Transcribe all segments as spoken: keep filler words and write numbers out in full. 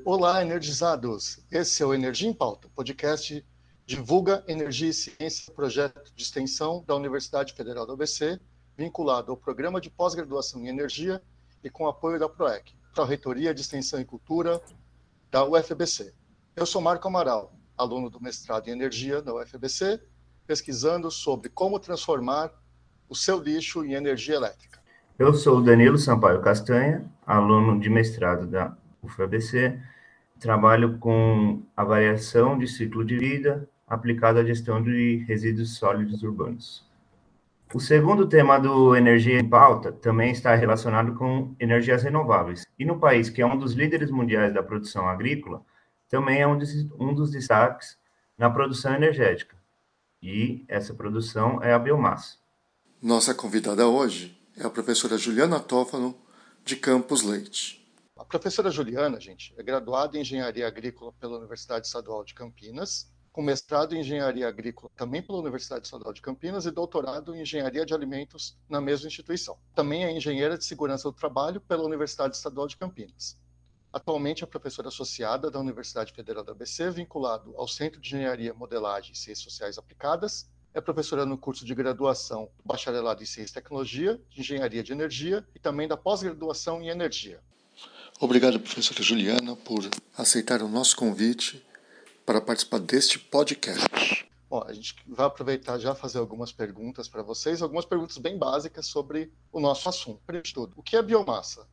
Olá, energizados! Esse é o Energia em Pauta, podcast divulga energia e ciência, projeto de extensão da Universidade Federal do A B C, vinculado ao Programa de Pós-Graduação em Energia e com apoio da PROEC, Pró-Reitoria de Extensão e Cultura da U F A B C. Eu sou Marco Amaral, aluno do mestrado em Energia da U F A B C, pesquisando sobre como transformar o seu lixo em energia elétrica. Eu sou o Danilo Sampaio Castanha, aluno de mestrado da U F A B C, trabalho com avaliação de ciclo de vida aplicado à gestão de resíduos sólidos urbanos. O segundo tema do Energia em Pauta também está relacionado com energias renováveis. E no país, que é um dos líderes mundiais da produção agrícola, também é um dos, um dos destaques na produção energética. E essa produção é a biomassa. Nossa convidada hoje é a professora Juliana Tófano, de Campos Leite. A professora Juliana, gente, é graduada em Engenharia Agrícola pela Universidade Estadual de Campinas, com mestrado em Engenharia Agrícola também pela Universidade Estadual de Campinas e doutorado em Engenharia de Alimentos na mesma instituição. Também é engenheira de Segurança do Trabalho pela Universidade Estadual de Campinas. Atualmente é professora associada da Universidade Federal da A B C, vinculado ao Centro de Engenharia, Modelagem e Ciências Sociais Aplicadas. É professora no curso de graduação Bacharelado em Ciência e Tecnologia, de Engenharia de Energia e também da pós-graduação em Energia. Obrigado, professora Juliana, por aceitar o nosso convite para participar deste podcast. Bom, a gente vai aproveitar já fazer algumas perguntas para vocês, algumas perguntas bem básicas sobre o nosso assunto. Primeiro de tudo, o que é biomassa?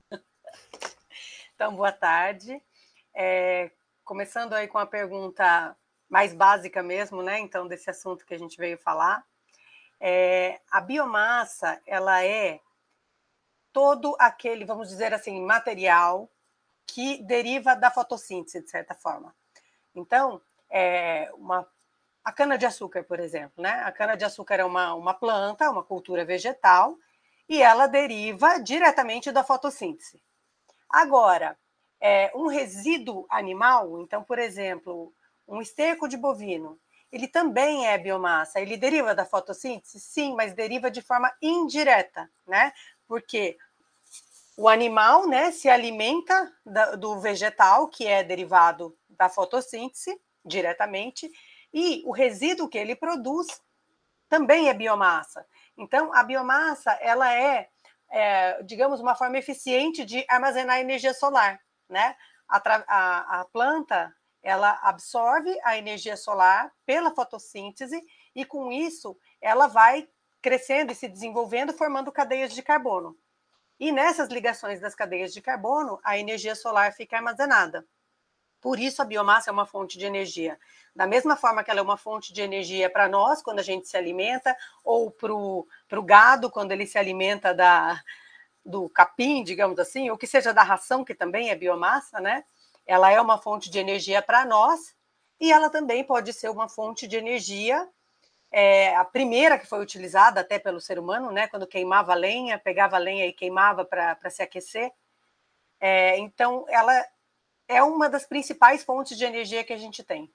Então, boa tarde. É, começando aí com a pergunta mais básica mesmo, né? Então, desse assunto que a gente veio falar. É, a biomassa, ela é todo aquele, vamos dizer assim, material que deriva da fotossíntese, de certa forma. Então, é uma, a cana-de-açúcar, por exemplo, né? A cana-de-açúcar é uma, uma planta, uma cultura vegetal, e ela deriva diretamente da fotossíntese. Agora, é, um resíduo animal, então, por exemplo, um esterco de bovino, ele também é biomassa. Ele deriva da fotossíntese? Sim, mas deriva de forma indireta, né? Porque o animal, né, se alimenta da, do vegetal, que é derivado da fotossíntese, diretamente, e o resíduo que ele produz também é biomassa. Então, a biomassa, ela é, é digamos, uma forma eficiente de armazenar energia solar, né? A, a, a planta, ela absorve a energia solar pela fotossíntese e, com isso, ela vai crescendo e se desenvolvendo, formando cadeias de carbono. E nessas ligações das cadeias de carbono, a energia solar fica armazenada. Por isso, a biomassa é uma fonte de energia. Da mesma forma que ela é uma fonte de energia para nós, quando a gente se alimenta, ou para o gado, quando ele se alimenta da, do capim, digamos assim, ou que seja da ração, que também é biomassa, né? Ela é uma fonte de energia para nós, e ela também pode ser uma fonte de energia, é, a primeira que foi utilizada até pelo ser humano, né? Quando queimava lenha, pegava lenha e queimava para se aquecer. É, então, ela é uma das principais fontes de energia que a gente tem.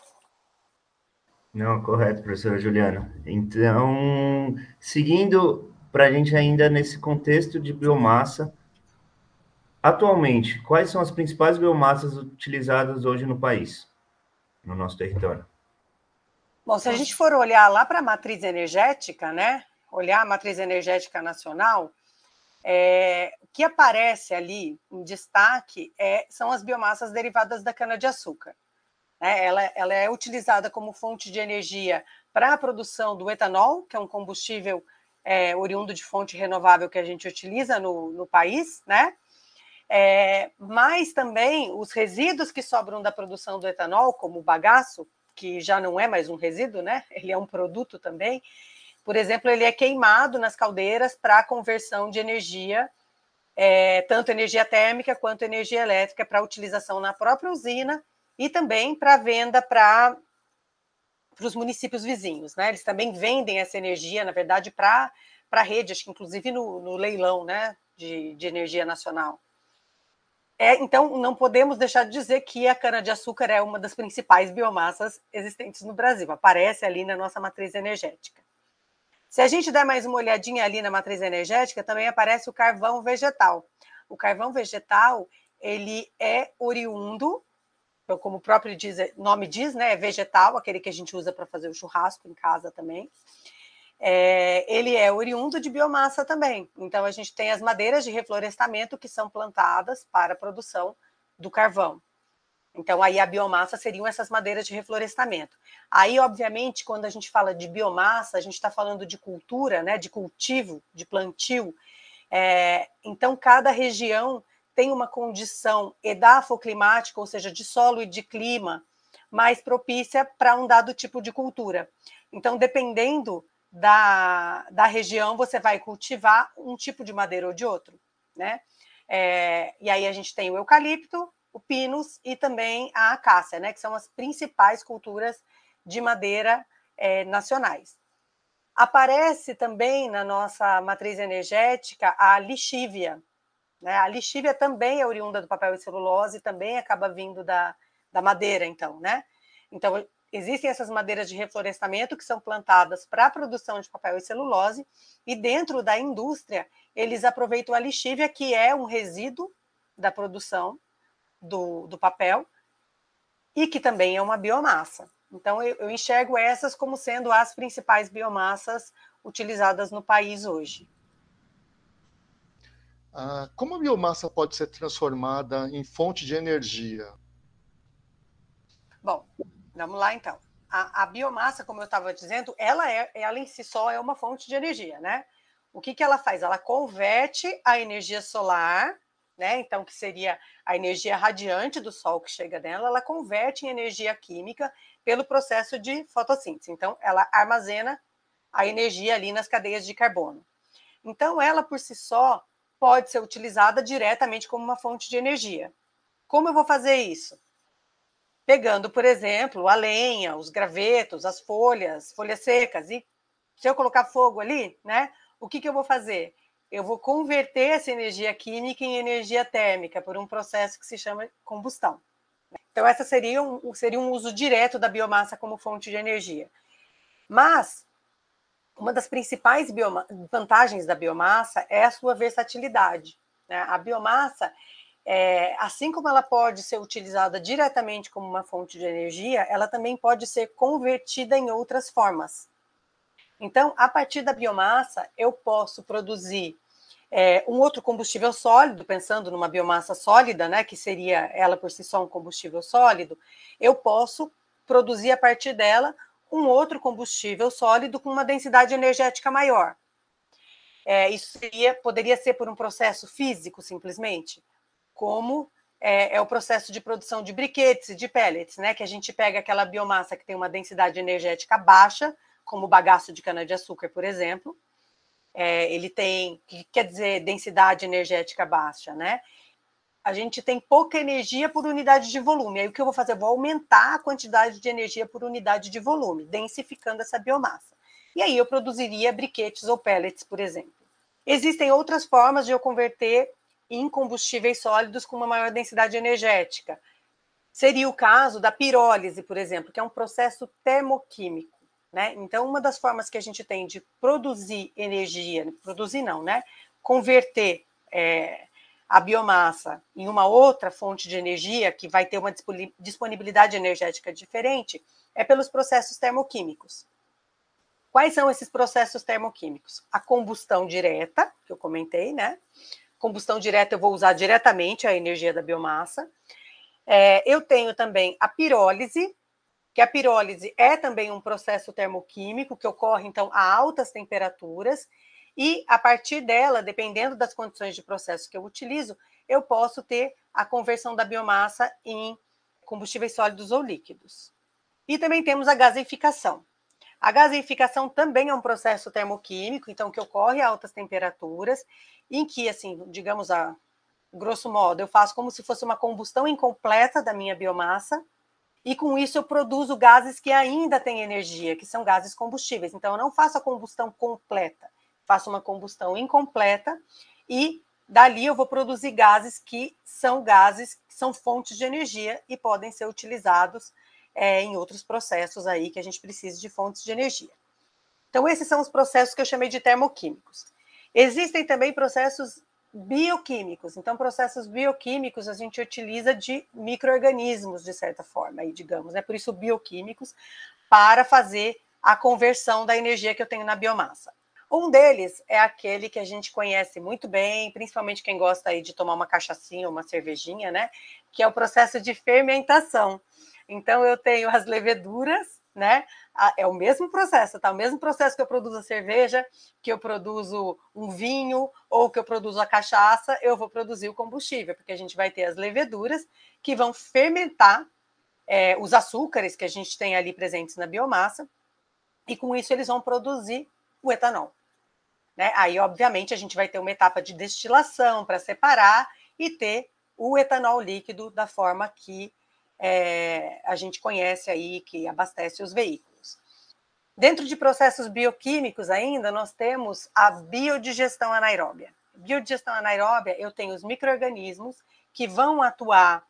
Não, correto, professora Juliana. Então, seguindo para a gente ainda nesse contexto de biomassa, atualmente, quais são as principais biomassas utilizadas hoje no país, no nosso território? Bom, se a gente for olhar lá para a matriz energética, né? Olhar a matriz energética nacional, é, o que aparece ali em destaque é, são as biomassas derivadas da cana-de-açúcar. Né? Ela, ela é utilizada como fonte de energia para a produção do etanol, que é um combustível é, oriundo de fonte renovável que a gente utiliza no, no país, né? É, mas também os resíduos que sobram da produção do etanol, como o bagaço, que já não é mais um resíduo, né? Ele é um produto também. Por exemplo, ele é queimado nas caldeiras para a conversão de energia, é, tanto energia térmica quanto energia elétrica, para utilização na própria usina e também para venda para os municípios vizinhos, né? Eles também vendem essa energia, na verdade, para a rede, acho que inclusive no, no leilão, né, de, de energia nacional. É, então, não podemos deixar de dizer que a cana-de-açúcar é uma das principais biomassas existentes no Brasil. Aparece ali na nossa matriz energética. Se a gente der mais uma olhadinha ali na matriz energética, também aparece o carvão vegetal. O carvão vegetal, ele é oriundo, como o próprio diz, nome diz, né, é vegetal, aquele que a gente usa para fazer o churrasco em casa também. É, ele é oriundo de biomassa também. Então, a gente tem as madeiras de reflorestamento que são plantadas para a produção do carvão. Então, aí a biomassa seriam essas madeiras de reflorestamento. Aí, obviamente, quando a gente fala de biomassa, a gente está falando de cultura, né, de cultivo, de plantio. É, então, cada região tem uma condição edafoclimática, ou seja, de solo e de clima, mais propícia para um dado tipo de cultura. Então, dependendo da, da região, você vai cultivar um tipo de madeira ou de outro, né? É, e aí a gente tem o eucalipto, o pinus e também a acácia, né? Que são as principais culturas de madeira é, nacionais. Aparece também na nossa matriz energética a lixívia, né? A lixívia também é oriunda do papel e celulose, também acaba vindo da, da madeira, então, né? Então, existem essas madeiras de reflorestamento que são plantadas para a produção de papel e celulose, e dentro da indústria, eles aproveitam a lixívia, que é um resíduo da produção do, do papel, e que também é uma biomassa. Então, eu, eu enxergo essas como sendo as principais biomassas utilizadas no país hoje. Ah, como a biomassa pode ser transformada em fonte de energia? Bom, vamos lá então. A, a biomassa, como eu estava dizendo, ela, é, ela em si só é uma fonte de energia, né? O que, que ela faz? Ela converte a energia solar, né? Então, que seria a energia radiante do sol que chega nela, ela converte em energia química pelo processo de fotossíntese. Então, ela armazena a energia ali nas cadeias de carbono. Então, ela por si só pode ser utilizada diretamente como uma fonte de energia. Como eu vou fazer isso? Pegando, por exemplo, a lenha, os gravetos, as folhas, folhas secas, e se eu colocar fogo ali, né, o que, que eu vou fazer? Eu vou converter essa energia química em energia térmica por um processo que se chama combustão. Então, essa seria um, seria um uso direto da biomassa como fonte de energia. Mas, uma das principais vantagens da biomassa é a sua versatilidade, né? A biomassa, é, assim como ela pode ser utilizada diretamente como uma fonte de energia, ela também pode ser convertida em outras formas. Então, a partir da biomassa, eu posso produzir é, um outro combustível sólido, pensando numa biomassa sólida, né, que seria ela por si só um combustível sólido, eu posso produzir a partir dela um outro combustível sólido com uma densidade energética maior. É, isso seria, poderia ser por um processo físico, simplesmente, como é, é o processo de produção de briquetes e de pellets, né, que a gente pega aquela biomassa que tem uma densidade energética baixa, como o bagaço de cana-de-açúcar, por exemplo. É, ele tem, que quer dizer densidade energética baixa, né? A gente tem pouca energia por unidade de volume. Aí o que eu vou fazer? Eu vou aumentar a quantidade de energia por unidade de volume, densificando essa biomassa. E aí eu produziria briquetes ou pellets, por exemplo. Existem outras formas de eu converter em combustíveis sólidos com uma maior densidade energética. Seria o caso da pirólise, por exemplo, que é um processo termoquímico, né? Então, uma das formas que a gente tem de produzir energia, produzir não, né? Converter é, a biomassa em uma outra fonte de energia que vai ter uma disponibilidade energética diferente é pelos processos termoquímicos. Quais são esses processos termoquímicos? A combustão direta, que eu comentei, né? Combustão direta eu vou usar diretamente a energia da biomassa. É, eu tenho também a pirólise, que a pirólise é também um processo termoquímico que ocorre, então, a altas temperaturas, e a partir dela, dependendo das condições de processo que eu utilizo, eu posso ter a conversão da biomassa em combustíveis sólidos ou líquidos. E também temos a gaseificação. A gaseificação também é um processo termoquímico, então, que ocorre a altas temperaturas, em que, assim, digamos, a grosso modo, eu faço como se fosse uma combustão incompleta da minha biomassa, e com isso eu produzo gases que ainda têm energia, que são gases combustíveis. Então, eu não faço a combustão completa, faço uma combustão incompleta, e dali eu vou produzir gases que são gases, que são fontes de energia e podem ser utilizados é, em outros processos aí que a gente precisa de fontes de energia. Então, esses são os processos que eu chamei de termoquímicos. Existem também processos bioquímicos. Então, processos bioquímicos a gente utiliza de micro-organismos, de certa forma, aí, digamos, né? Por isso, bioquímicos, para fazer a conversão da energia que eu tenho na biomassa. Um deles é aquele que a gente conhece muito bem, principalmente quem gosta aí de tomar uma cachaçinha ou uma cervejinha, né? Que é o processo de fermentação. Então, eu tenho as leveduras, né? É o mesmo processo, tá? O mesmo processo que eu produzo a cerveja, que eu produzo um vinho, ou que eu produzo a cachaça, eu vou produzir o combustível, porque a gente vai ter as leveduras que vão fermentar é, os açúcares que a gente tem ali presentes na biomassa, e com isso eles vão produzir o etanol. Né? Aí, obviamente, a gente vai ter uma etapa de destilação para separar e ter o etanol líquido da forma que é, a gente conhece aí, que abastece os veículos. Dentro de processos bioquímicos ainda, nós temos a biodigestão anaeróbia. Biodigestão anaeróbia, eu tenho os micro-organismos que vão atuar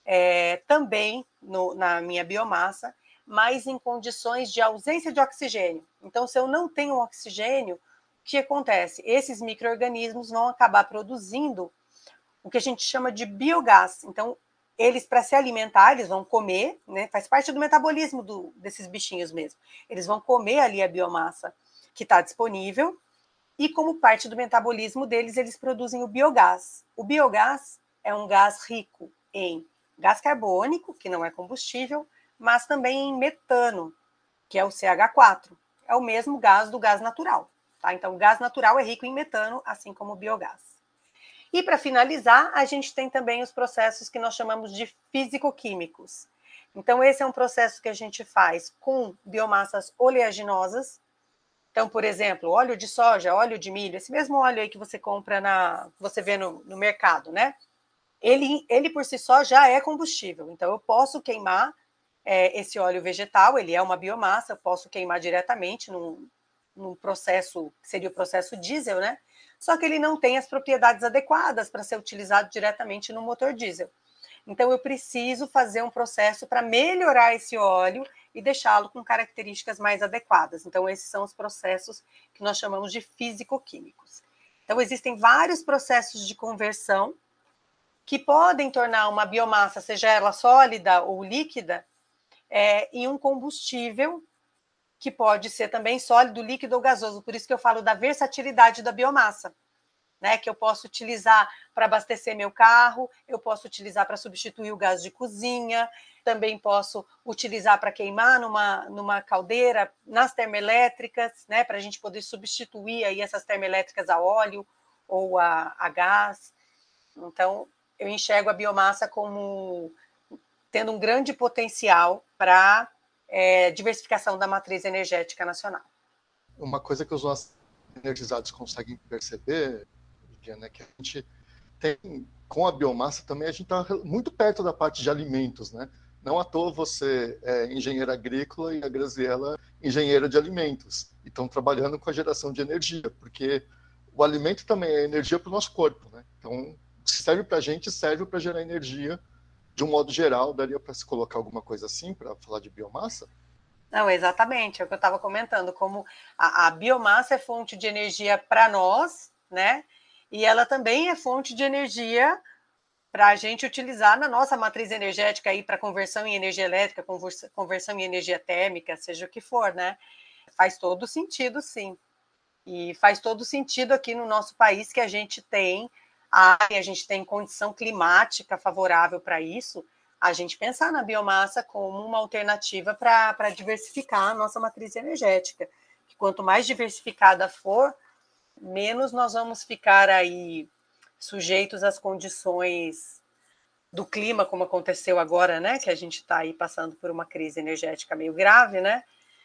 é, também no, na minha biomassa, mas em condições de ausência de oxigênio. Então, se eu não tenho oxigênio, o que acontece? Esses micro-organismos vão acabar produzindo o que a gente chama de biogás. Então, eles, para se alimentar, eles vão comer, né? Faz parte do metabolismo do, desses bichinhos mesmo. Eles vão comer ali a biomassa que está disponível, e como parte do metabolismo deles, eles produzem o biogás. O biogás é um gás rico em gás carbônico, que não é combustível, mas também em metano, que é o C H quatro. É o mesmo gás do gás natural. Tá? Então, o gás natural é rico em metano, assim como o biogás. E, para finalizar, a gente tem também os processos que nós chamamos de físico-químicos. Então, esse é um processo que a gente faz com biomassas oleaginosas. Então, por exemplo, óleo de soja, óleo de milho, esse mesmo óleo aí que você compra, na, você vê no, no mercado, né? Ele, ele, por si só, já é combustível. Então, eu posso queimar é, esse óleo vegetal, ele é uma biomassa, eu posso queimar diretamente num, num processo, que seria o processo diesel, né? Só que ele não tem as propriedades adequadas para ser utilizado diretamente no motor diesel. Então, eu preciso fazer um processo para melhorar esse óleo e deixá-lo com características mais adequadas. Então, esses são os processos que nós chamamos de físico-químicos. Então, existem vários processos de conversão que podem tornar uma biomassa, seja ela sólida ou líquida, é, em um combustível que pode ser também sólido, líquido ou gasoso. Por isso que eu falo da versatilidade da biomassa, né? Que eu posso utilizar para abastecer meu carro, eu posso utilizar para substituir o gás de cozinha, também posso utilizar para queimar numa, numa caldeira, nas termoelétricas, né? Para a gente poder substituir aí essas termoelétricas a óleo ou a, a gás. Então, eu enxergo a biomassa como tendo um grande potencial para É, diversificação da matriz energética nacional. Uma coisa que os nossos energizados conseguem perceber, Diana, é que a gente tem, com a biomassa também, a gente está muito perto da parte de alimentos, né? Não à toa você é engenheira agrícola e a Graziella engenheira de alimentos. E estão trabalhando com a geração de energia, porque o alimento também é energia para o nosso corpo, né? Então, se serve para a gente, serve para gerar energia. De um modo geral, daria para se colocar alguma coisa assim para falar de biomassa? Não, exatamente, é o que eu estava comentando, como a, a biomassa é fonte de energia para nós, né? E ela também é fonte de energia para a gente utilizar na nossa matriz energética aí para conversão em energia elétrica, conversão em energia térmica, seja o que for, né? Faz todo sentido, sim. E faz todo sentido aqui no nosso país que a gente tem a, a gente tem condição climática favorável para isso, a gente pensar na biomassa como uma alternativa para diversificar a nossa matriz energética. Que quanto mais diversificada for, menos nós vamos ficar aí sujeitos às condições do clima, como aconteceu agora, né? Que a gente está aí passando por uma crise energética meio grave, né?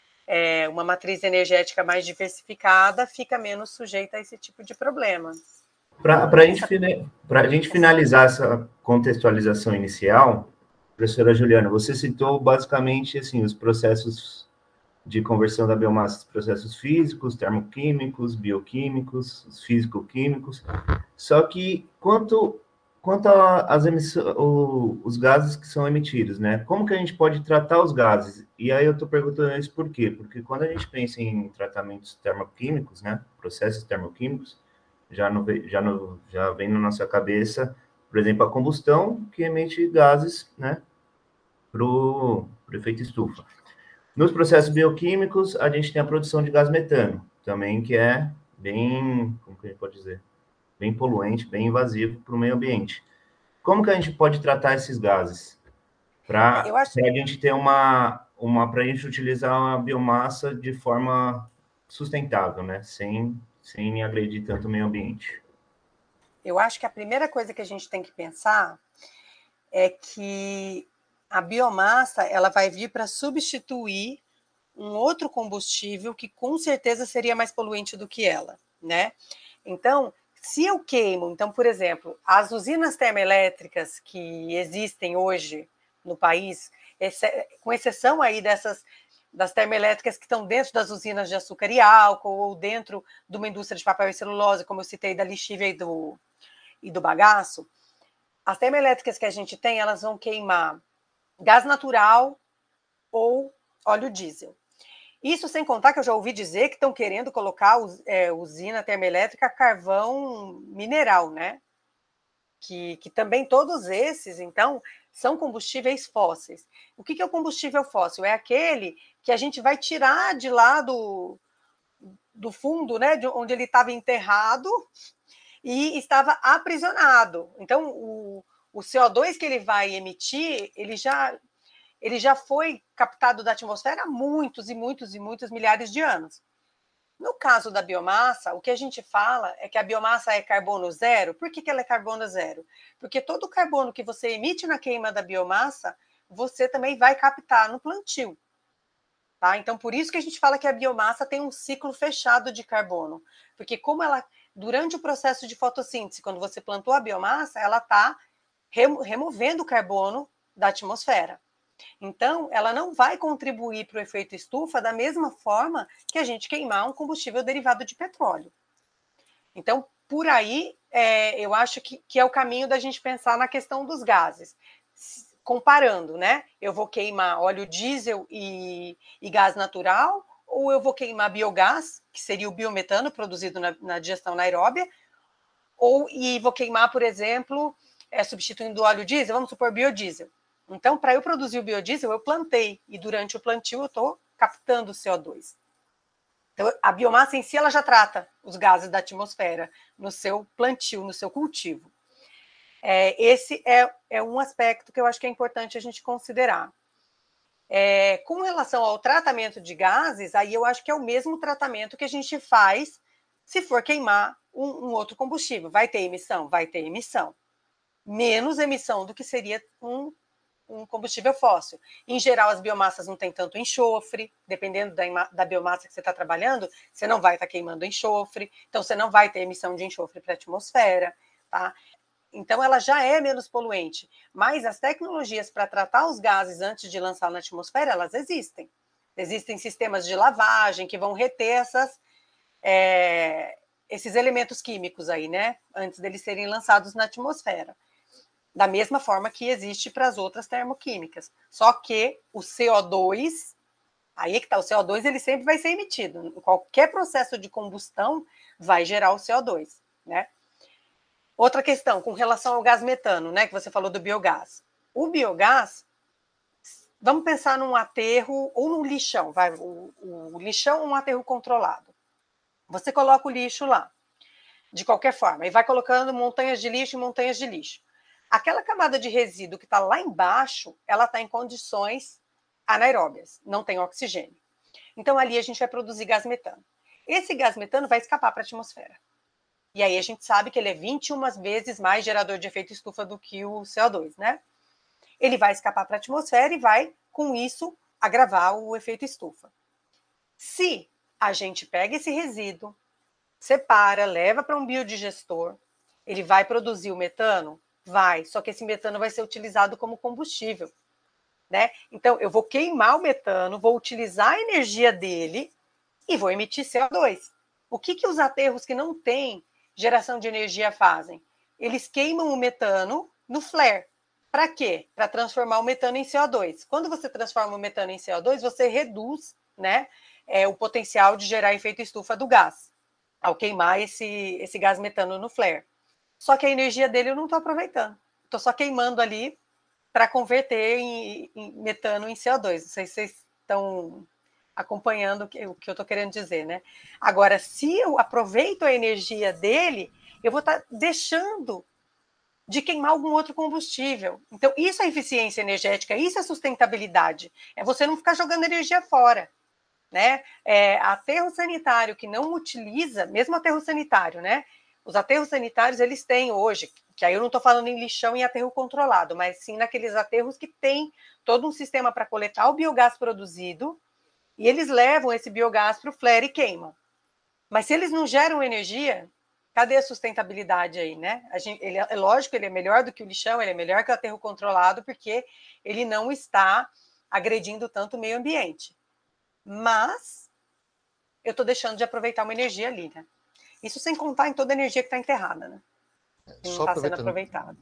É, uma matriz energética mais diversificada fica menos sujeita a esse tipo de problema. Para a gente, a gente finalizar essa contextualização inicial, professora Juliana, você citou basicamente assim, os processos de conversão da biomassa, processos físicos, termoquímicos, bioquímicos, os físico-químicos, só que quanto, quanto às emissões, os gases que são emitidos, né? Como que a gente pode tratar os gases? E aí eu estou perguntando isso por quê? Porque quando a gente pensa em tratamentos termoquímicos, né, processos termoquímicos, já, no, já, no, já vem na nossa cabeça, por exemplo, a combustão, que emite gases, né, para o efeito estufa. Nos processos bioquímicos, a gente tem a produção de gás metano, também, que é bem, como que a gente pode dizer, bem poluente, bem invasivo para o meio ambiente. Como que a gente pode tratar esses gases? Para acho... a gente ter uma, uma para a gente utilizar a biomassa de forma sustentável, né? Sem, sem agredir tanto o meio ambiente. Eu acho que a primeira coisa que a gente tem que pensar é que a biomassa ela vai vir para substituir um outro combustível que com certeza seria mais poluente do que ela, né? Então, se eu queimo, então, por exemplo, as usinas termoelétricas que existem hoje no país, com exceção aí dessas das termoelétricas que estão dentro das usinas de açúcar e álcool ou dentro de uma indústria de papel e celulose, como eu citei da lixívia e do, e do bagaço, as termoelétricas que a gente tem, elas vão queimar gás natural ou óleo diesel. Isso sem contar que eu já ouvi dizer que estão querendo colocar é, usina termoelétrica carvão mineral, né? Que, que também todos esses, então, são combustíveis fósseis. O que, que é o combustível fóssil? É aquele que a gente vai tirar de lá do, do fundo, né? De onde ele estava enterrado e estava aprisionado. Então, o, o C O dois que ele vai emitir, ele já... ele já foi captado da atmosfera há muitos e muitos e muitos milhares de anos. No caso da biomassa, o que a gente fala é que a biomassa é carbono zero. Por que, que ela é carbono zero? Porque todo o carbono que você emite na queima da biomassa, você também vai captar no plantio. Tá? Então, por isso que a gente fala que a biomassa tem um ciclo fechado de carbono. Porque como ela, durante o processo de fotossíntese, quando você plantou a biomassa, ela está removendo o carbono da atmosfera. Então, ela não vai contribuir para o efeito estufa da mesma forma que a gente queimar um combustível derivado de petróleo. Então, por aí, é, eu acho que, que é o caminho da gente pensar na questão dos gases. Comparando, né? Eu vou queimar óleo diesel e, e gás natural, ou eu vou queimar biogás, que seria o biometano produzido na, na digestão anaeróbia, ou e vou queimar, por exemplo, é, substituindo o óleo diesel, vamos supor biodiesel. Então, para eu produzir o biodiesel, eu plantei, e durante o plantio eu estou captando o C O dois. Então, a biomassa em si, ela já trata os gases da atmosfera no seu plantio, no seu cultivo. É, esse é, é um aspecto que eu acho que é importante a gente considerar. É, com relação ao tratamento de gases, aí eu acho que é o mesmo tratamento que a gente faz se for queimar um, um outro combustível. Vai ter emissão? Vai ter emissão. Menos emissão do que seria um um combustível fóssil. Em geral, as biomassas não têm tanto enxofre, dependendo da, da biomassa que você está trabalhando, você não vai estar tá queimando enxofre, então você não vai ter emissão de enxofre para a atmosfera, tá? Então, ela já é menos poluente, mas as tecnologias para tratar os gases antes de lançar na atmosfera, elas existem. Existem sistemas de lavagem que vão reter essas, é, esses elementos químicos aí, né? Antes deles serem lançados na atmosfera. Da mesma forma que existe para as outras termoquímicas. Só que o C O dois, aí é que está, o C O dois ele sempre vai ser emitido. Qualquer processo de combustão vai gerar o C O dois, né? Outra questão, com relação ao gás metano, né, que você falou do biogás. O biogás, vamos pensar num aterro ou num lixão, vai, o, o lixão é um aterro controlado. Você coloca o lixo lá, de qualquer forma, e vai colocando montanhas de lixo e montanhas de lixo. Aquela camada de resíduo que está lá embaixo, ela está em condições anaeróbias, não tem oxigênio. Então, ali a gente vai produzir gás metano. Esse gás metano vai escapar para a atmosfera. E aí a gente sabe que ele é vinte e uma vezes mais gerador de efeito estufa do que o C O dois, né? Ele vai escapar para a atmosfera e vai, com isso, agravar o efeito estufa. Se a gente pega esse resíduo, separa, leva para um biodigestor, ele vai produzir o metano? Vai, só que esse metano vai ser utilizado como combustível, né? Então, eu vou queimar o metano, vou utilizar a energia dele e vou emitir C O dois. O que, que os aterros que não têm geração de energia fazem? Eles queimam o metano no flare. Para quê? Para transformar o metano em C O dois. Quando você transforma o metano em C O dois, você reduz, né, é, o potencial de gerar efeito estufa do gás. ao queimar esse, esse gás metano no flare. Só que a energia dele eu não estou aproveitando. Estou só queimando ali para converter em, em metano em C O dois. Não sei se vocês estão acompanhando o que, o que eu estou querendo dizer, né? Agora, se eu aproveito a energia dele, eu vou estar tá deixando de queimar algum outro combustível. Então, isso é eficiência energética, isso é sustentabilidade. É você não ficar jogando energia fora. Né? É, aterro sanitário que não utiliza, mesmo aterro sanitário, né? Os aterros sanitários, eles têm hoje, que aí eu não estou falando em lixão e aterro controlado, mas sim naqueles aterros que tem todo um sistema para coletar o biogás produzido e eles levam esse biogás para o flare e queimam. Mas se eles não geram energia, cadê a sustentabilidade aí, né? A gente, ele, é lógico, ele é melhor do que o lixão, ele é melhor que o aterro controlado, porque ele não está agredindo tanto o meio ambiente. Mas eu estou deixando de aproveitar uma energia ali, né? Isso sem contar em toda a energia que está enterrada, né? Que não Só está sendo aproveitando, aproveitada.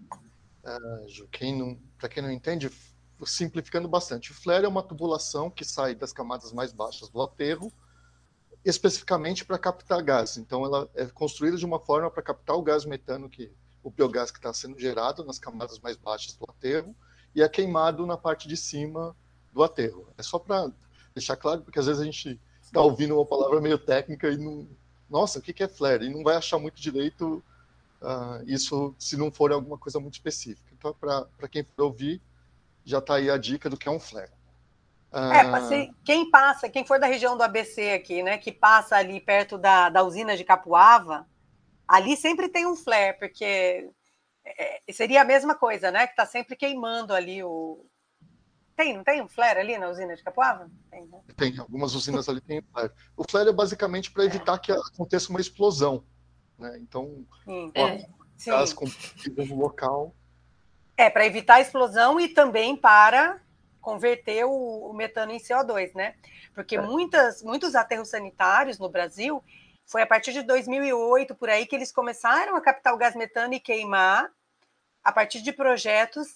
uh, Ju, quem não, para quem não entende, simplificando bastante, o flare é uma tubulação que sai das camadas mais baixas do aterro, especificamente para captar gás. Então, ela é construída de uma forma para captar o gás metano, que o biogás que está sendo gerado nas camadas mais baixas do aterro, e é queimado na parte de cima do aterro. É só para deixar claro, porque às vezes a gente está ouvindo uma palavra meio técnica e não... Nossa, o que é flare? E não vai achar muito direito uh, isso se não for alguma coisa muito específica. Então, para quem for ouvir, já está aí a dica do que é um flare. É, passei, quem passa, quem for da região do A B C aqui, né, que passa ali perto da, da usina de Capuava, ali sempre tem um flare, porque é, seria a mesma coisa, né, que está sempre queimando ali o... Tem, não tem um flare ali na usina de Capuava? Tem, né? Tem, algumas usinas ali tem flare. O flare é basicamente para evitar é. que aconteça uma explosão, né? Então, sim, o é. gás combustível no local... É, para evitar a explosão e também para converter o, o metano em C O dois, né? Porque é. muitas, muitos aterros sanitários no Brasil, foi a partir de dois mil e oito, por aí, que eles começaram a captar o gás metano e queimar a partir de projetos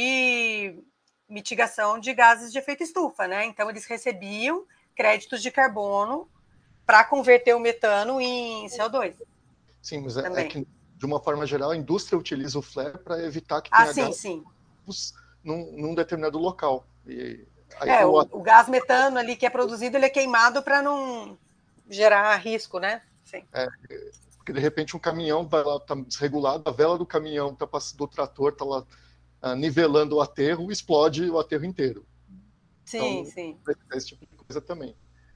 de mitigação de gases de efeito estufa, né? Então, eles recebiam créditos de carbono para converter o metano em C O dois. Sim, mas é, é que, de uma forma geral, a indústria utiliza o flare para evitar que ah, tenha sim, gás sim. Num, num determinado local. E aí, é, o, o, o gás metano ali que é produzido, ele é queimado para não gerar risco, né? Sim. É, porque de repente um caminhão vai lá, tá desregulado, a vela do caminhão tá passando, do trator está lá uh, nivelando o aterro, explode o aterro inteiro. Sim, então, sim. Esse tipo de coisa também.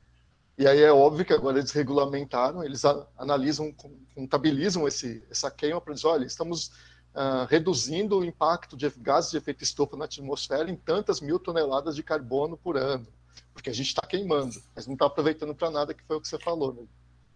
E aí é óbvio que agora eles regulamentaram, eles a, analisam, contabilizam esse, essa queima para dizer, olha, estamos uh, reduzindo o impacto de gases de efeito estufa na atmosfera em tantas mil toneladas de carbono por ano, porque a gente está queimando, mas não está aproveitando para nada, que foi o que você falou. Né?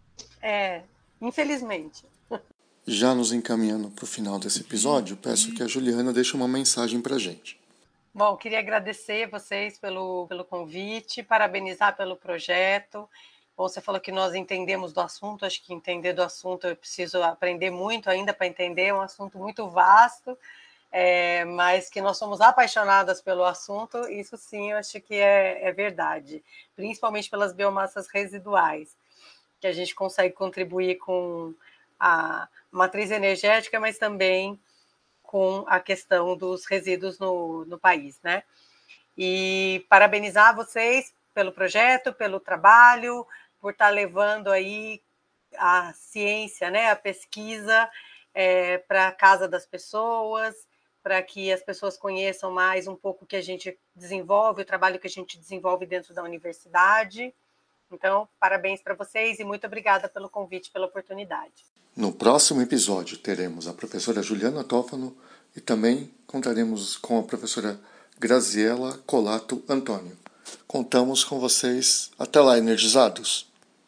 É, infelizmente. Já nos encaminhando para o final desse episódio, peço que a Juliana deixe uma mensagem para a gente. Bom, queria agradecer vocês pelo, pelo convite, parabenizar pelo projeto. Bom, você falou que nós entendemos do assunto, acho que entender do assunto eu preciso aprender muito ainda para entender, é um assunto muito vasto, é, mas que nós somos apaixonadas pelo assunto, isso sim eu acho que é, é verdade, principalmente pelas biomassas residuais, que a gente consegue contribuir com a matriz energética, mas também com a questão dos resíduos no, no país, né? E parabenizar vocês pelo projeto, pelo trabalho, por estar levando aí a ciência, né, a pesquisa é, para a casa das pessoas, para que as pessoas conheçam mais um pouco o que a gente desenvolve, o trabalho que a gente desenvolve dentro da universidade. Então, parabéns para vocês e muito obrigada pelo convite, pela oportunidade. No próximo episódio teremos a professora Juliana Tófano e também contaremos com a professora Graziela Colato Antônio. Contamos com vocês. Até lá, energizados!